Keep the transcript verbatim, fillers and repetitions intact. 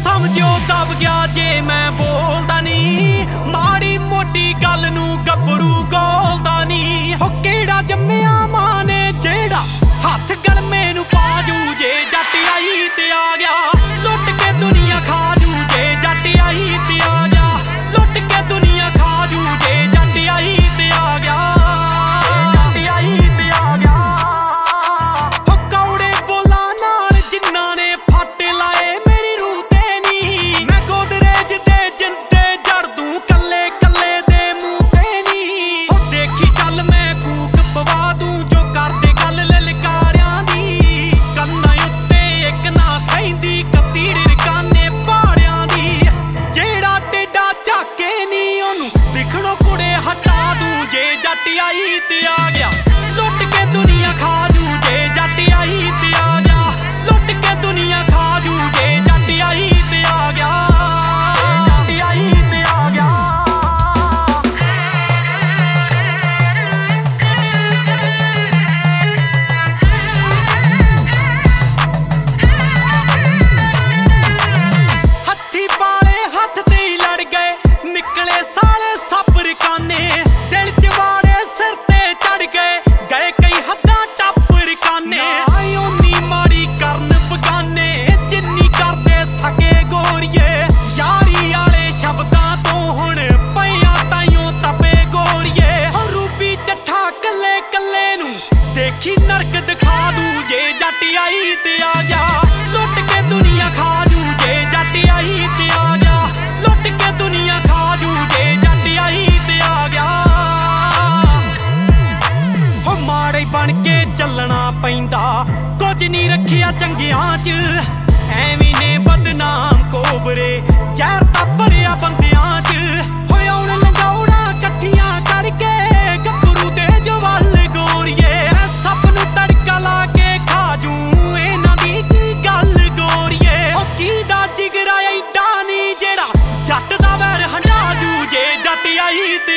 समझो दब गया जे मैं बोलदा नी, माड़ी मोटी गल नू गभरू गोलदा नी। हो केड़ा जम्मिया मां ने जेड़ा हथ गलमे नू पाजू, जे जट आई ते आ गया लुट के दुनिया खाजू, जे जट आई ते आ गया लुट के दुनिया खाजू, जे जट आई ते आ गया जट आई ते आ गया। हो कौड़े बोला नाल जिन्ना ने फट लाए मेरी रूह ते नी, मैं गोदरेज दे जिंदे जड़ दूं कल्ले कल्ले दे मुंह ते नी। हो देखी चल मैं कूक पवा दूं जो करदे गल ललकारियां दी, कन्नां उत्ते इक ना सहिंदी कतीड़ रकाने पाड़ियां दी। जेड़ा टेढ़ा झाके नी ओनू दिखणों कुड़े हटा दूं, जे जट आई ते आ गया लुट के दुनिया खाजू, जे जट आई ते आ गया लुट के दुनिया खाजू, जे जट आई ते आ गया जट आई ते आ गया। हत्थी पाले हथ ते ही लड़ गए, निकले साले सप रकाने, दिल च वाड़े सिर ते चढ़ गए, गए कई हद्दां टप रकाने। ओनी माड़ी करन बगाने जिन्नी करदे सगे गोरिए, यारी आले शब्दां तो हुण पईआं ताईयों तपे गोरिए। हो रूपी चट्ठा कल्ले कल्ले नू देखी नरक दिखा दूं, जे जट आई ते आ गया लुट के दुनिया खाजू, जे जट आई ते आ गया लुट के दुनिया खाजू, जे जट आई ते आ गया। हो माड़े बन के चलना पैंदा, कुछ नहीं रखिया चंगियां च, ऐवीं ने बदनाम कोबरे जहर तां भरिया बंदियां च। होए हुण लंगौड़ा कट्ठियां करके गभरू दे जवाल गोरिए, सप नू तड़का ला के खाजू इन्हां दी की गल गोरिए। ओ कीदा जिगरा एडा नी जेड़ा जट दा वैर हंडाजू, जे जट आई ते